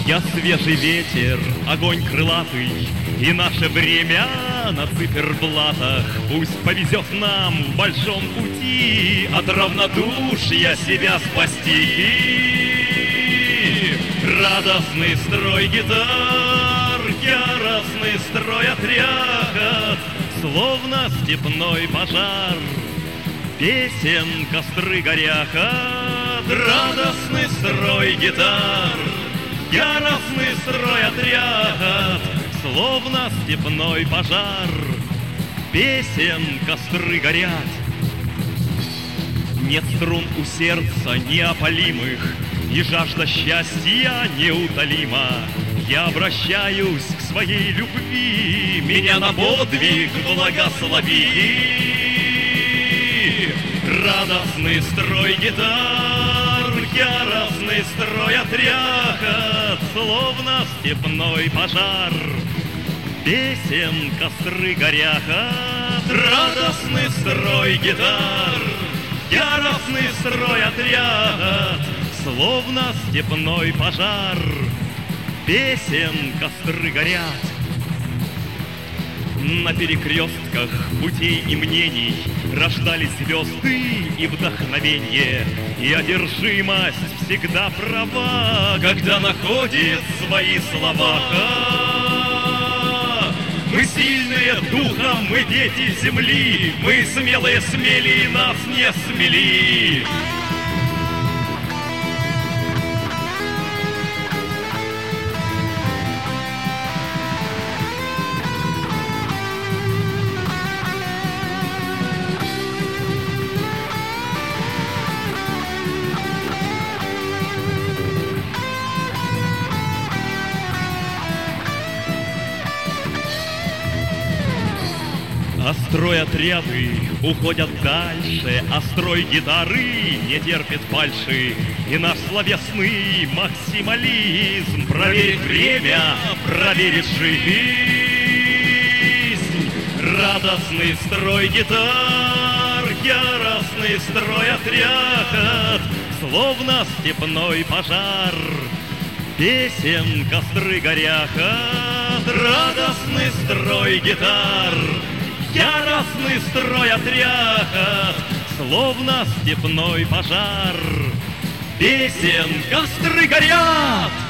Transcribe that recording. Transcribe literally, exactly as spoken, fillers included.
Я свежий ветер, огонь крылатый, и наше время на циферблатах. Пусть повезет нам в большом пути от равнодушия себя спасти. Радостный строй гитар, яростный строй отряд, словно степной пожар, песен костры горяхат. Радостный строй гитар, яростный строй отряд, словно степной пожар, песен костры горят. Нет струн у сердца неопалимых, и жажда счастья неутолима. Я обращаюсь к своей любви, меня на подвиг благослови. Радостный строй гитар, яростный строй отряд, словно степной пожар, песен костры горяхат. Радостный строй гитар, яростный строй отряд, словно степной пожар, песен костры горят. На перекрестках путей и мнений рождались звезды и вдохновенье, и одержимость всегда права, когда находит свои слова. Мы сильные духом, мы дети земли, мы смелые смели, нас не смели. А строй отряды уходят дальше, а строй гитары не терпит фальши. И наш словесный максимализм проверит время, проверит жизнь. Радостный строй гитар, яростный строй отряд, словно степной пожар, песен костры горяхат. Радостный строй гитар, яростный строй отряд, словно степной пожар, песен костры горят.